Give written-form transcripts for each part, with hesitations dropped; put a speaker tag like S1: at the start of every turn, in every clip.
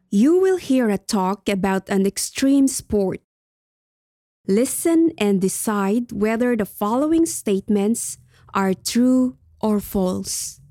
S1: You will hear a talk about an extreme sport. Listen and decide whether the following statements are true or false.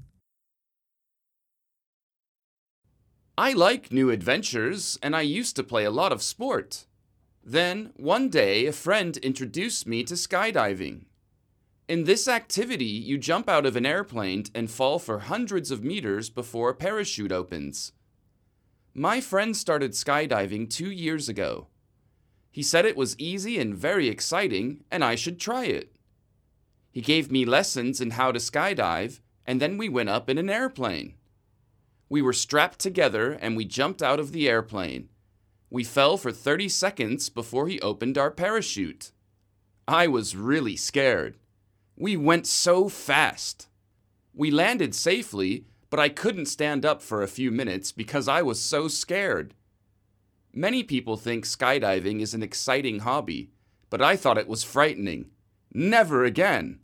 S2: I like new adventures, and I used to play a lot of sport. Then, one day, a friend introduced me to skydiving. In this activity, you jump out of an airplane and fall for hundreds of meters before a parachute opens. My friend started skydiving 2 years ago. He said it was easy and very exciting, and I should try it. He gave me lessons in how to skydive, and then we went up in an airplane. We were strapped together and we jumped out of the airplane. We fell for 30 seconds before he opened our parachute. I was really scared. We went so fast. We landed safely, but I couldn't stand up for a few minutes because I was so scared. Many people think skydiving is an exciting hobby, but I thought it was frightening. Never again.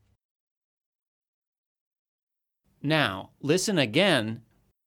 S3: Now, listen again.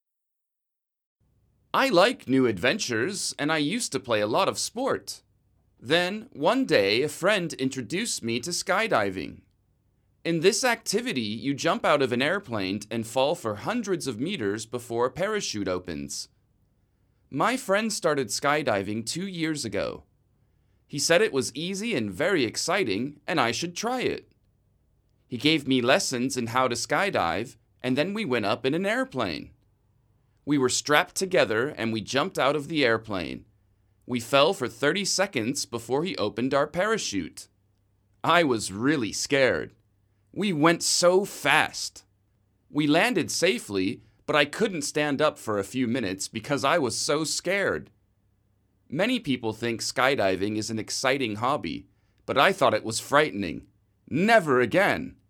S2: I like new adventures, and I used to play a lot of sport. Then, one day, a friend introduced me to skydiving. In this activity, you jump out of an airplane and fall for hundreds of meters before a parachute opens. My friend started skydiving 2 years ago. He said it was easy and very exciting, and I should try it. He gave me lessons in how to skydive, and then we went up in an airplane. We were strapped together and we jumped out of the airplane. We fell for 30 seconds before he opened our parachute. I was really scared. We went so fast. We landed safely, but I couldn't stand up for a few minutes because I was so scared. Many people think skydiving is an exciting hobby, but I thought it was frightening. Never again.